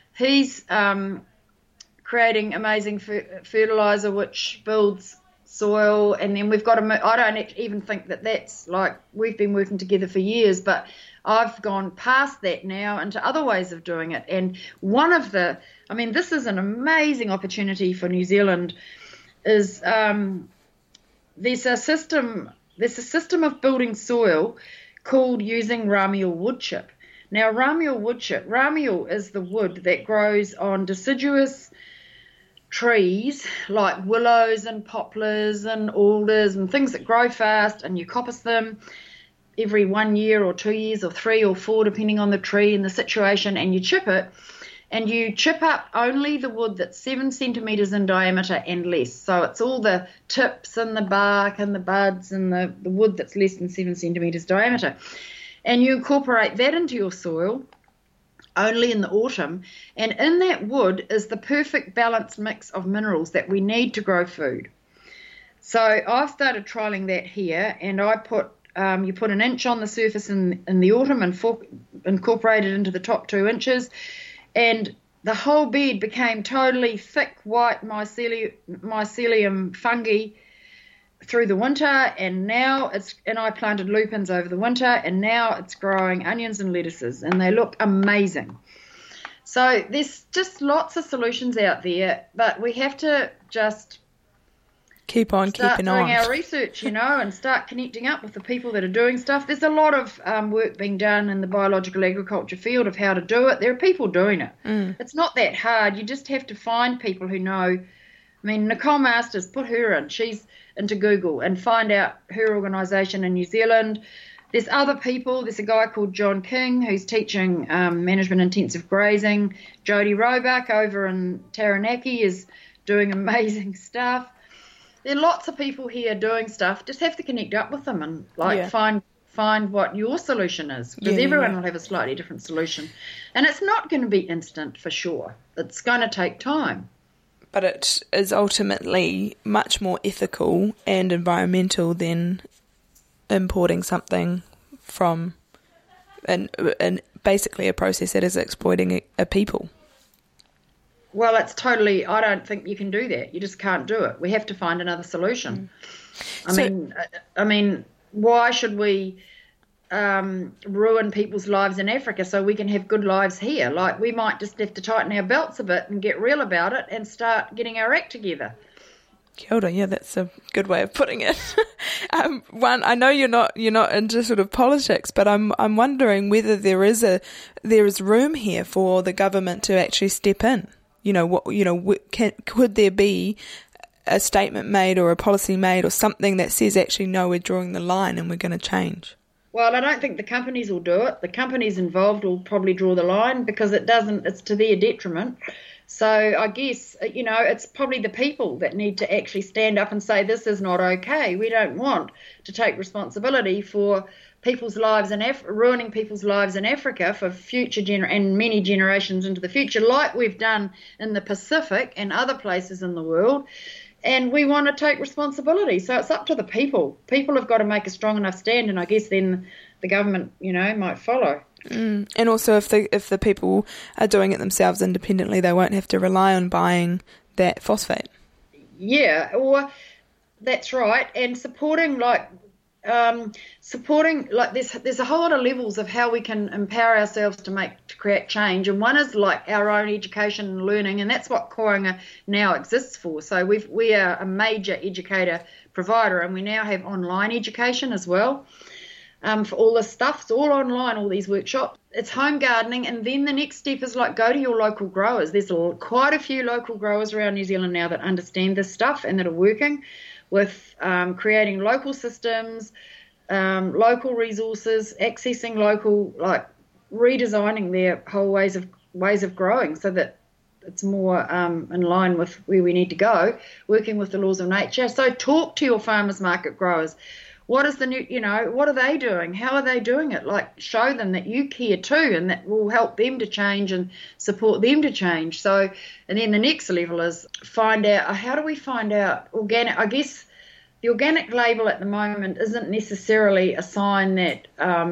creating amazing fertilizer which builds soil, and then we've got I don't even think that's like, we've been working together for years, but I've gone past that now into other ways of doing it. And this is an amazing opportunity for New Zealand, is there's a system of building soil called using ramial wood chip. Now, ramial is the wood that grows on deciduous trees like willows and poplars and alders and things that grow fast, and you coppice them every 1 year or 2 years or 3 or 4 depending on the tree and the situation, and you chip it, and you chip up only the wood that's 7 centimetres in diameter and less. So it's all the tips and the bark and the buds and the wood that's less than 7 centimetres diameter, and you incorporate that into your soil only in the autumn, and in that wood is the perfect balanced mix of minerals that we need to grow food. So I've started trialling that here, and I put you put an inch on the surface in the autumn and incorporate it into the top 2 inches, and the whole bed became totally thick white mycelium fungi through the winter, and now I planted lupins over the winter, and now it's growing onions and lettuces, and they look amazing. So there's just lots of solutions out there, but we have to just keep on keeping on, doing our research, and start connecting up with the people that are doing stuff. There's a lot of work being done in the biological agriculture field of how to do it. There are people doing it. It's not that hard. You just have to find people who know. I mean, Nicole Masters, put her in. She's into Google and find out her organisation in New Zealand. There's other people. There's a guy called John King who's teaching management intensive grazing. Jody Roebuck over in Taranaki is doing amazing stuff. There are lots of people here doing stuff. Just have to connect up with them and find what your solution is, because everyone will have a slightly different solution. And it's not going to be instant for sure. It's going to take time. But it is ultimately much more ethical and environmental than importing something from and basically a process that is exploiting a people. Well, I don't think you can do that. You just can't do it. We have to find another solution. I mean, why should we ruin people's lives in Africa so we can have good lives here? Like, we might just have to tighten our belts a bit and get real about it and start getting our act together. Kia ora, yeah, that's a good way of putting it. I know you're not into sort of politics, but I'm wondering whether there is room here for the government to actually step in. Could there be a statement made or a policy made or something that says, actually, no, we're drawing the line and we're going to change? Well, I don't think the companies will do it. The companies involved will probably draw the line because it's to their detriment. So I guess, it's probably the people that need to actually stand up and say this is not okay. We don't want to take responsibility for people's lives and ruining people's lives in Africa for future and many generations into the future, like we've done in the Pacific and other places in the world. And we want to take responsibility. So it's up to the people. People have got to make a strong enough stand, and I guess then the government, might follow. And also if the people are doing it themselves independently, they won't have to rely on buying that phosphate. Yeah, or that's right. And supporting there's a whole lot of levels of how we can empower ourselves to create change, and one is like our own education and learning, and that's what Koanga now exists for. So we are a major educator provider, and we now have online education as well. For all this stuff, it's all online, all these workshops. It's home gardening, and then the next step is go to your local growers. There's quite a few local growers around New Zealand now that understand this stuff and that are working with creating local systems, local resources, accessing local, redesigning their whole ways of growing so that it's more in line with where we need to go, working with the laws of nature. So talk to your farmers market growers. What is what are they doing? How are they doing it? Show them that you care too, and that will help them to change and support them to change. So, and then the next level is find out, how do we find out organic? I guess the organic label at the moment isn't necessarily a sign that,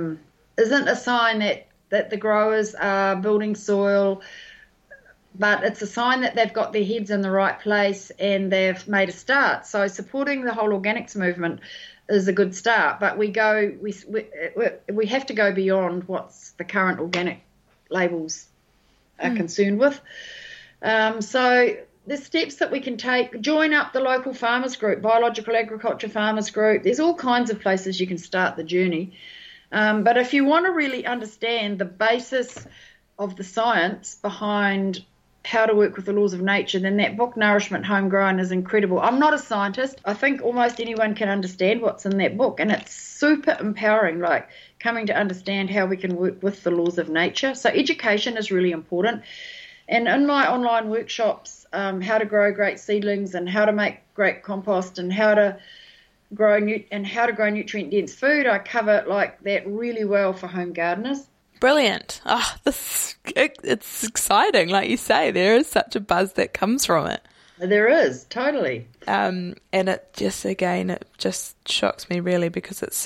that the growers are building soil, but it's a sign that they've got their heads in the right place and they've made a start. So supporting the whole organics movement is a good start, but we have to go beyond what's the current organic labels are concerned with. So there's steps that we can take. Join up the local farmers group, biological agriculture farmers group. There's all kinds of places you can start the journey. But if you want to really understand the basis of the science behind how to work with the laws of nature, then that book, Nourishment Homegrown, is incredible. I'm not a scientist. I think almost anyone can understand what's in that book, and it's super empowering, coming to understand how we can work with the laws of nature. So education is really important. And in my online workshops, how to grow great seedlings and how to make great compost and how to grow nutrient-dense food, I cover that really well for home gardeners. Brilliant. It's exciting. Like you say, there is such a buzz that comes from it. There is, totally. And it just shocks me really, because it's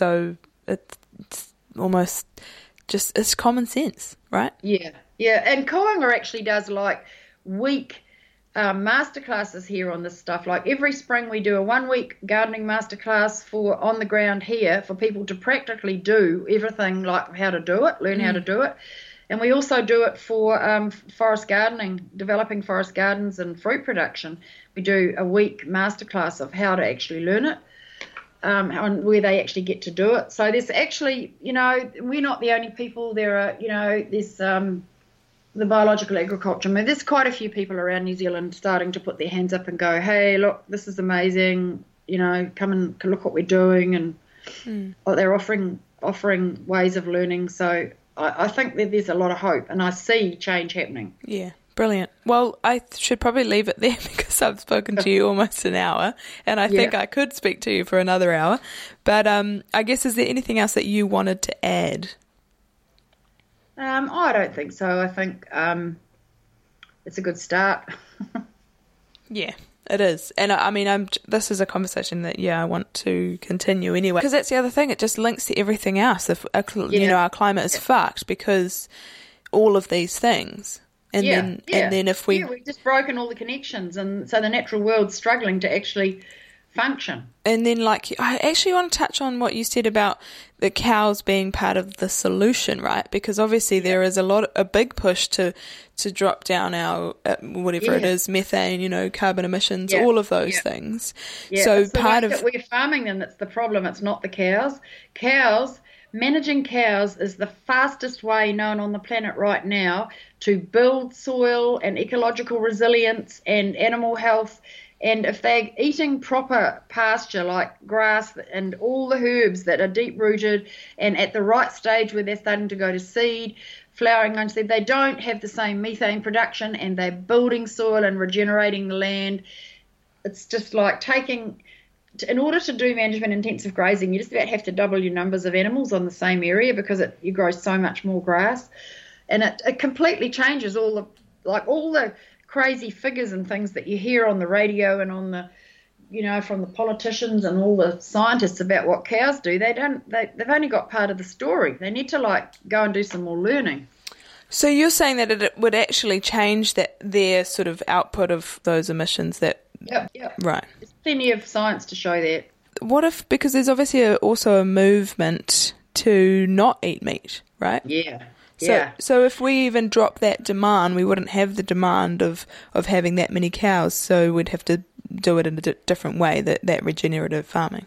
almost just, it's common sense, right? Yeah. Yeah. And Koanga actually does week masterclasses here on this stuff. Every spring we do a 1-week gardening masterclass for on the ground here for people to practically do everything, how to do it, learn how to do it. And we also do it for forest gardening, developing forest gardens and fruit production. We do a week masterclass of how to actually learn it, and where they actually get to do it. So there's actually, we're not the only people. There are, there's the biological agriculture. There's quite a few people around New Zealand starting to put their hands up and go, hey, look, this is amazing, come and look what we're doing, and they're offering ways of learning. So I think that there's a lot of hope, and I see change happening. Yeah, brilliant. Well, I should probably leave it there because I've spoken to you almost an hour, and I think I could speak to you for another hour. But I guess, is there anything else that you wanted to add? I don't think so. I think it's a good start. Yeah, it is. And this is a conversation that, I want to continue anyway. Because that's the other thing. It just links to everything else. If, our climate is fucked because all of these things. And then if we... Yeah, we've just broken all the connections. And so the natural world's struggling to actually function. And then, I actually want to touch on what you said about the cows being part of the solution, right? Because obviously there is a big push to drop down our whatever it is, methane, carbon emissions, all of those things. Yeah. So it's part of that we're farming them that's the problem. It's not the cows. Managing cows is the fastest way known on the planet right now to build soil and ecological resilience and animal health And if they're eating proper pasture like grass and all the herbs that are deep rooted and at the right stage where they're starting to go to seed, flowering on seed, they don't have the same methane production, and they're building soil and regenerating the land. It's just like in order to do management intensive grazing, you just about have to double your numbers of animals on the same area because you grow so much more grass. And it completely changes all the crazy figures and things that you hear on the radio and on the, from the politicians and all the scientists about what cows do. They've only got part of the story. They need to go and do some more learning. So you're saying that it would actually change their sort of output of those emissions that... Yep. Right. There's plenty of science to show that. What if, because there's obviously also a movement to not eat meat, right? Yeah. So if we even drop that demand, we wouldn't have the demand of having that many cows, so we'd have to do it in a different way, that regenerative farming.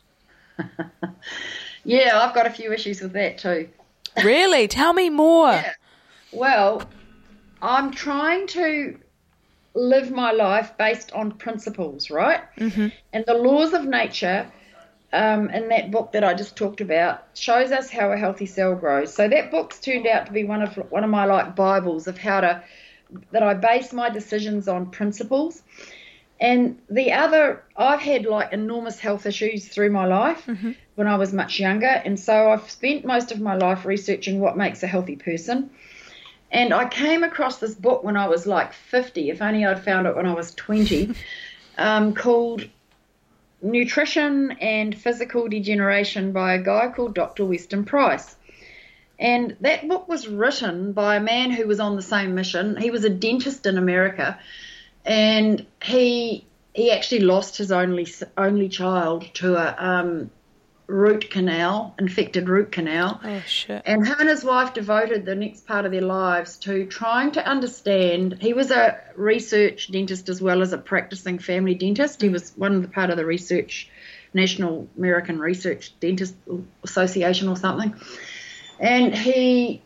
Yeah, I've got a few issues with that too. Really? Tell me more. Yeah. Well, I'm trying to live my life based on principles, right? Mm-hmm. And the laws of nature, in that book that I just talked about, shows us how a healthy cell grows. So that book's turned out to be one of my Bibles of that I base my decisions on principles. And I've had enormous health issues through my life when I was much younger, and so I've spent most of my life researching what makes a healthy person. And I came across this book when I was 50, if only I'd found it when I was 20, called Nutrition and Physical Degeneration by a guy called Dr. Weston Price. And that book was written by a man who was on the same mission. He was a dentist in America, and he actually lost his only child to a infected root canal. Oh, shit. And him and his wife devoted the next part of their lives to trying to understand. He was a research dentist as well as a practicing family dentist. He was one of the part of the National American Research Dentist Association or something. And he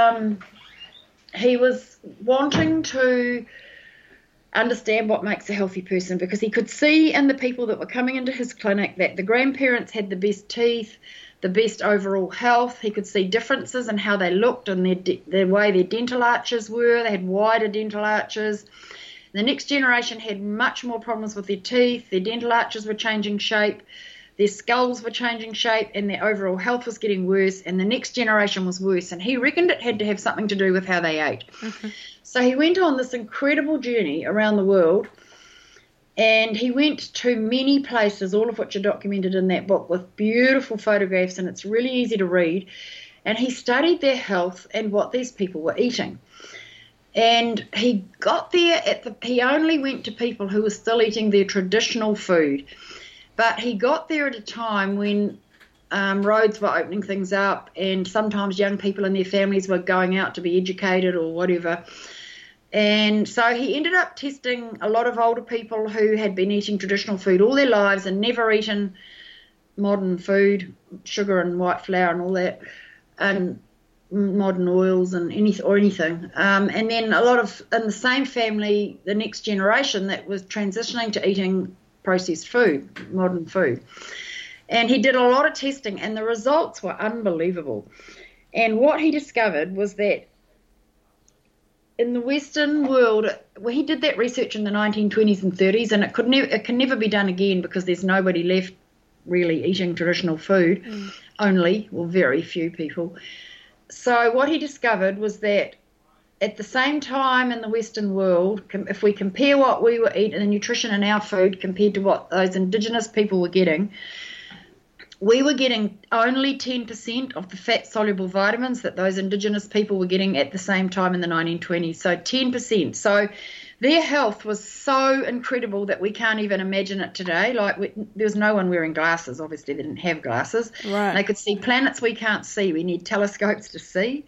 was wanting to understand what makes a healthy person, because he could see in the people that were coming into his clinic that the grandparents had the best teeth, the best overall health. He could see differences in how they looked and the way their dental arches were. They had wider dental arches. The next generation had much more problems with their teeth. Their dental arches were changing shape. Their skulls were changing shape, and their overall health was getting worse, and the next generation was worse. And he reckoned it had to have something to do with how they ate. Mm-hmm. So he went on this incredible journey around the world, and he went to many places, all of which are documented in that book with beautiful photographs, and it's really easy to read. And he studied their health and what these people were eating. And he got there he only went to people who were still eating their traditional food. But he got there at a time when roads were opening things up, and sometimes young people and their families were going out to be educated or whatever. And so he ended up testing a lot of older people who had been eating traditional food all their lives and never eaten modern food, sugar and white flour and all that, and modern oils and anything. And then a lot of, in the same family, the next generation that was transitioning to eating processed food, modern food. And he did a lot of testing, and the results were unbelievable. And what he discovered was that in the Western world, he did that research in the 1920s and 30s, and it can never be done again because there's nobody left really eating traditional food, very few people. So what he discovered was that at the same time in the Western world, if we compare what we were eating, the nutrition in our food compared to what those indigenous people were getting, we were getting only 10% of the fat-soluble vitamins that those indigenous people were getting at the same time in the 1920s, so 10%. So their health was so incredible that we can't even imagine it today. There was no one wearing glasses. Obviously, they didn't have glasses. Right. They could see planets we can't see. We need telescopes to see.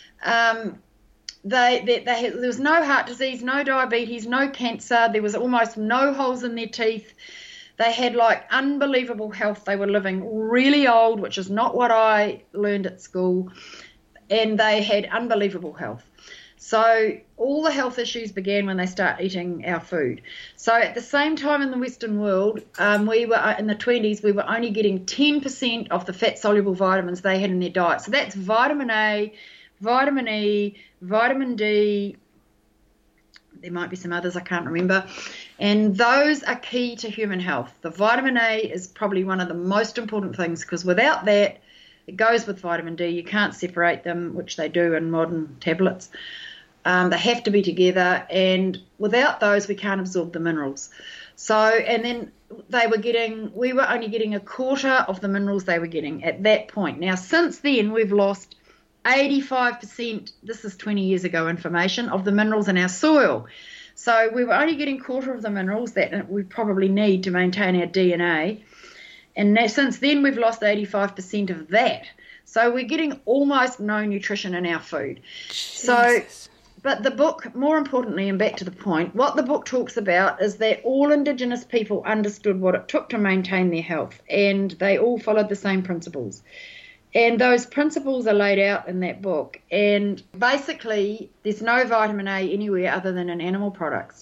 There was no heart disease, no diabetes, no cancer. There was almost no holes in their teeth. They had unbelievable health. They were living really old, which is not what I learned at school, and they had unbelievable health. So all the health issues began when they start eating our food. So at the same time in the Western world, we were in the 20s, we were only getting 10% of the fat-soluble vitamins they had in their diet. So that's vitamin A, vitamin E, vitamin D. There might be some others I can't remember. And those are key to human health. The vitamin A is probably one of the most important things, because without that, it goes with vitamin D. You can't separate them, which they do in modern tablets. They have to be together, and without those, we can't absorb the minerals. So, and then we were only getting a quarter of the minerals they were getting at that point. Now, since then, we've lost 85%, this is 20 years ago information, of the minerals in our soil. So we were only getting a quarter of the minerals that we probably need to maintain our DNA. And now, since then, we've lost 85% of that. So we're getting almost no nutrition in our food. Jesus. So, but the book, more importantly, and back to the point, what the book talks about is that all Indigenous people understood what it took to maintain their health, and they all followed the same principles. And those principles are laid out in that book. And basically, there's no vitamin A anywhere other than in animal products.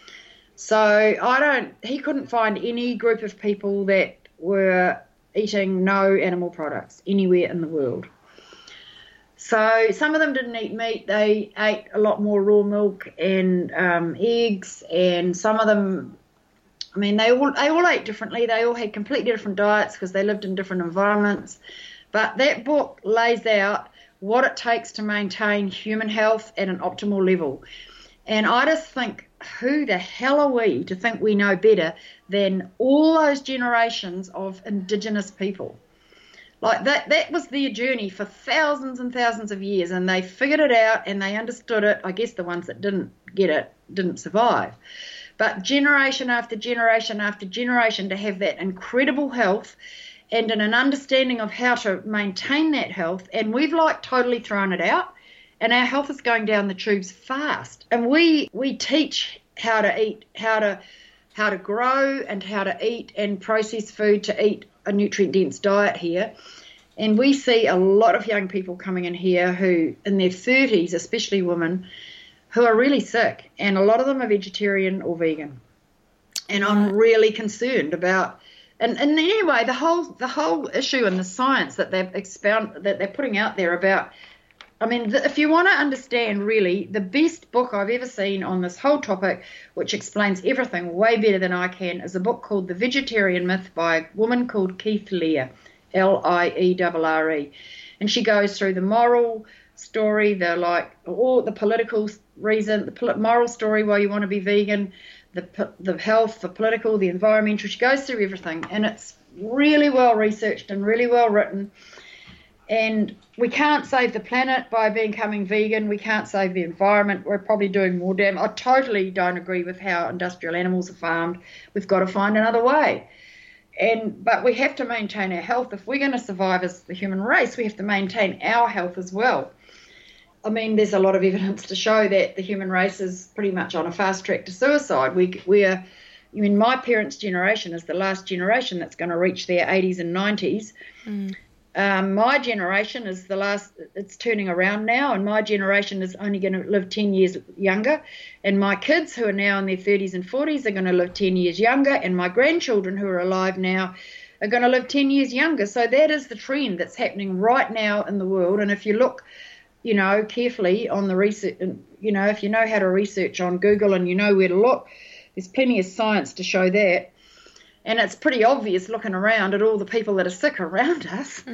So he couldn't find any group of people that were eating no animal products anywhere in the world. So some of them didn't eat meat. They ate a lot more raw milk and eggs, and some of them, I mean, they all ate differently. They all had completely different diets because they lived in different environments. But that book lays out what it takes to maintain human health at an optimal level. And I just think, who the hell are we to think we know better than all those generations of Indigenous people? Like that was their journey for thousands and thousands of years, and they figured it out and they understood it. I guess the ones that didn't get it didn't survive. But generation after generation after generation to have that incredible health and an understanding of how to maintain that health, and we've totally thrown it out, and our health is going down the tubes fast. And we teach how to eat, how to grow, and how to eat and process food to eat a nutrient-dense diet here. And we see a lot of young people coming in here who, in their 30s, especially women, who are really sick, and a lot of them are vegetarian or vegan. And I'm really concerned about. And anyway, the whole issue and the science that they're putting out there about, I mean, if you want to understand really, the best book I've ever seen on this whole topic, which explains everything way better than I can, is a book called The Vegetarian Myth by a woman called Keith Lear, L-I-E-R-R-E. And she goes through the moral story, all the political reason, the moral story why you want to be vegan, the health, the political, the environmental. She goes through everything, and it's really well researched and really well written. And we can't save the planet by becoming vegan. We can't save the environment. We're probably doing more damage. I totally don't agree with how industrial animals are farmed. We've got to find another way. But we have to maintain our health. If we're going to survive as the human race, we have to maintain our health as well. I mean, there's a lot of evidence to show that the human race is pretty much on a fast track to suicide. My parents' generation is the last generation that's going to reach their 80s and 90s. My generation is the last, it's turning around now, and my generation is only going to live 10 years younger. And my kids who are now in their 30s and 40s are going to live 10 years younger, and my grandchildren who are alive now are going to live 10 years younger. So that is the trend that's happening right now in the world. And if you look, carefully on the research, if you know how to research on Google and you know where to look, there's plenty of science to show that. And it's pretty obvious looking around at all the people that are sick around us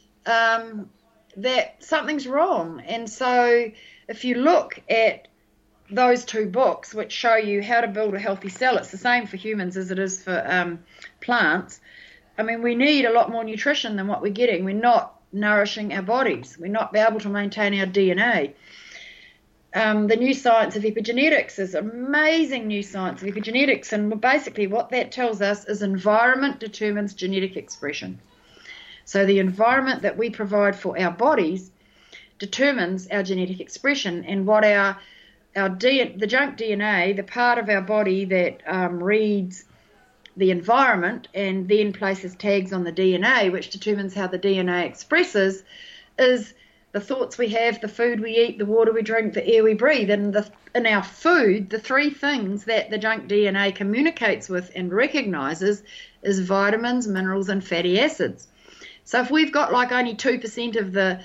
that something's wrong. And so if you look at those two books, which show you how to build a healthy cell, it's the same for humans as it is for plants. I mean, we need a lot more nutrition than what we're getting. We're not nourishing our bodies. We're not able to maintain our DNA. The new science of epigenetics is amazing new science of epigenetics, and basically what that tells us is environment determines genetic expression. So the environment that we provide for our bodies determines our genetic expression, and what the junk DNA, the part of our body that reads the environment and then places tags on the DNA, which determines how the DNA expresses, is the thoughts we have, the food we eat, the water we drink, the air we breathe. And in our food, the three things that the junk DNA communicates with and recognizes is vitamins, minerals, and fatty acids. So if we've got like only 2% of the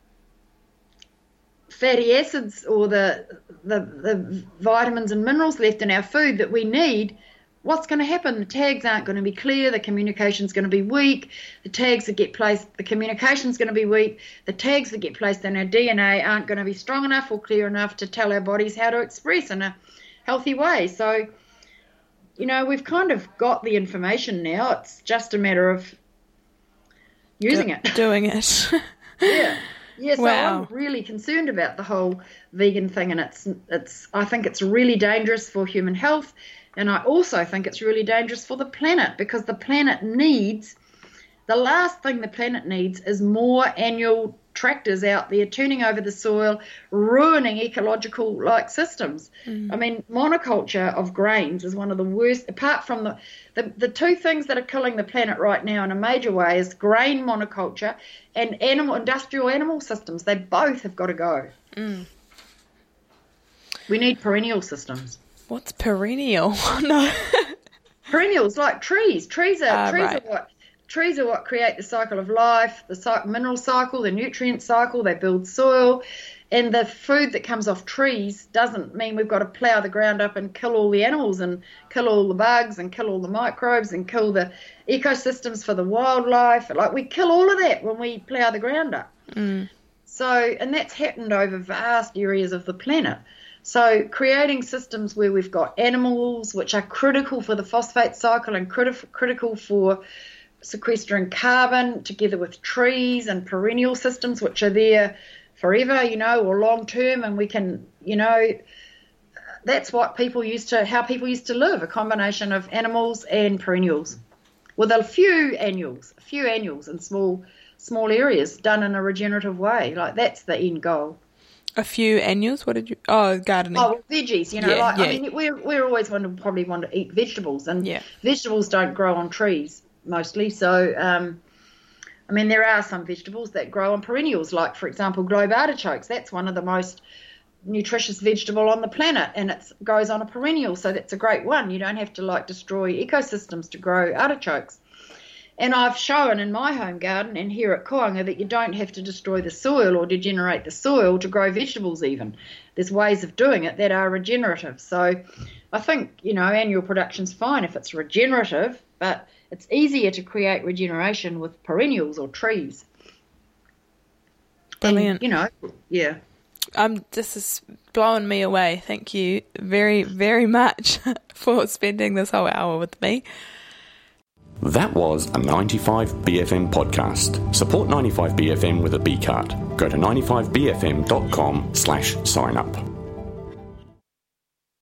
fatty acids or the vitamins and minerals left in our food that we need, what's going to happen? The tags aren't going to be clear, the communication's going to be weak, the communication's going to be weak, the tags that get placed in our DNA aren't going to be strong enough or clear enough to tell our bodies how to express in a healthy way. So, we've kind of got the information now. It's just a matter of using it. Doing it. Yeah. Yeah, so wow. I'm really concerned about the whole vegan thing, and I think it's really dangerous for human health. And I also think it's really dangerous for the planet, because the last thing the planet needs is more annual tractors out there turning over the soil, ruining ecological systems. I mean, monoculture of grains is one of the worst, apart from the two things that are killing the planet right now in a major way is grain monoculture and industrial animal systems. They both have got to go. We need perennial systems. What's perennial? No. Perennials, like trees. Trees are what create the cycle of life, the mineral cycle, the nutrient cycle. They build soil, and the food that comes off trees doesn't mean we've got to plough the ground up and kill all the animals and kill all the bugs and kill all the microbes and kill the ecosystems for the wildlife. Like, we kill all of that when we plough the ground up. So, and that's happened over vast areas of the planet. So creating systems where we've got animals which are critical for the phosphate cycle and critical for sequestering carbon, together with trees and perennial systems which are there forever, or long term, and we can, that's what how people used to live, a combination of animals and perennials, with a few annuals in small areas done in a regenerative way. Like, that's the end goal. A few annuals? What did you... Oh, gardening. Oh, veggies, I mean, we're always probably want to eat vegetables, and vegetables don't grow on trees mostly. So, I mean, there are some vegetables that grow on perennials, like, for example, globe artichokes. That's one of the most nutritious vegetable on the planet, and it grows on a perennial, so that's a great one. You don't have to, destroy ecosystems to grow artichokes. And I've shown in my home garden and here at Koanga that you don't have to destroy the soil or degenerate the soil to grow vegetables even. There's ways of doing it that are regenerative. So I think, annual production's fine if it's regenerative, but it's easier to create regeneration with perennials or trees. Brilliant. And, yeah. This is blowing me away. Thank you very, very much for spending this whole hour with me. That was a 95BFM podcast. Support 95BFM with a B card. Go to 95BFM.com/sign up.